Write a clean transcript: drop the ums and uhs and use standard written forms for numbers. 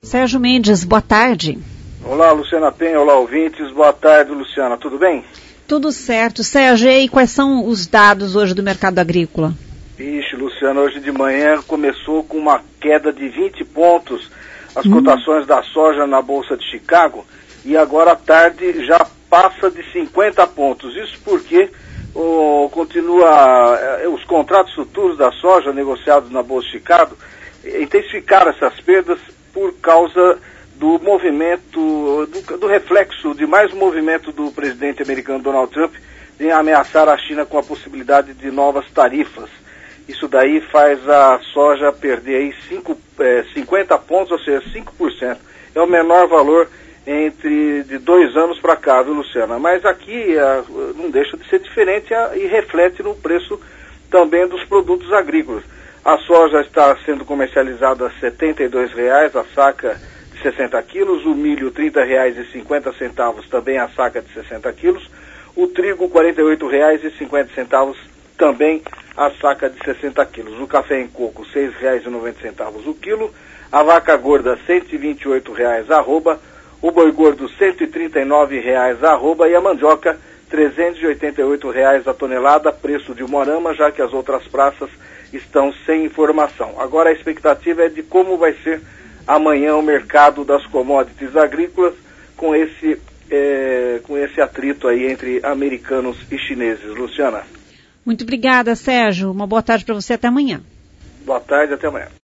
Sérgio Mendes, boa tarde. Olá, Luciana Penha, olá, ouvintes. Boa tarde, Luciana. Tudo bem? Tudo certo. Sérgio, e quais são os dados hoje do mercado agrícola? Ixi, Luciana, hoje de manhã começou com uma queda de 20 pontos as cotações da soja na Bolsa de Chicago e agora à tarde já passa de 50 pontos. Isso porque os contratos futuros da soja negociados na Bolsa de Chicago intensificaram essas perdas por causa do movimento, do reflexo de mais um movimento do presidente americano Donald Trump em ameaçar a China com a possibilidade de novas tarifas. Isso daí faz a soja perder aí 50 pontos, ou seja, 5%. É o menor valor de 2 anos para cá, viu, Luciana? Mas aqui não deixa de ser diferente e reflete no preço também dos produtos agrícolas. A soja está sendo comercializada a R$ 72,00 a saca de 60 quilos, o milho R$ 30,50 também a saca de 60 quilos, o trigo R$ 48,50 também a saca de 60 quilos, o café em coco R$ 6,90 o quilo, a vaca gorda R$ 128,00 arroba, o boi gordo R$ 139,00 arroba e a mandioca R$ 388,00 a tonelada, preço de Umuarama, já que as outras praças estão sem informação. Agora a expectativa é de como vai ser amanhã o mercado das commodities agrícolas com esse atrito aí entre americanos e chineses. Luciana. Muito obrigada, Sérgio. Uma boa tarde para você. Até amanhã. Boa tarde, até amanhã.